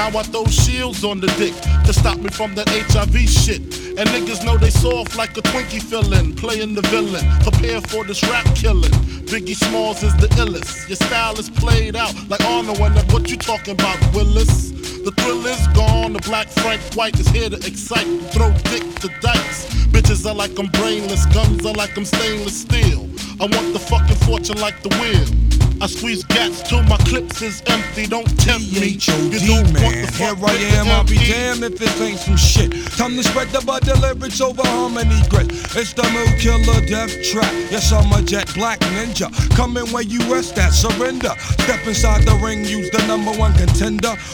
Now I throw shields on the dick to stop me from that HIV shit. And niggas know they soft like a Twinkie fillin', playing the villain, prepare for this rap killing. Biggie Smalls is the illest. Your style is played out like Arnold, and that what you talking about, Willis? The thrill is gone, the black Frank White is here to excite, throw dick to dice. Bitches are like I'm brainless, guns are like I'm stainless steel. I want the fucking fortune like the wheel. I squeeze gats till my clips is empty. Don't tempt me. You don't man. want the Here fuck I am, I'll be damned if this ain't some shit. Time to spread the bud lyrics over harmony grit. It's the Mood Killer Death Trap. Yes, I'm a jet black ninja. Coming where you rest at, surrender. Step inside the ring, use the #1 contender.